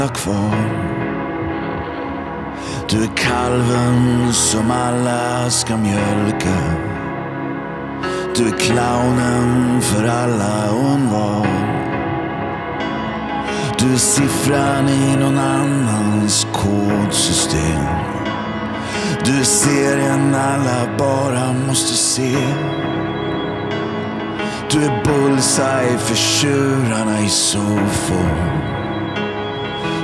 kvar. Du är kalven som alla ska mjölka. Du är clownen för alla och envar. Du är siffran i någon annans kodsystem. Du är serien alla bara måste se. Du är bullseye för tjurarna i sofon.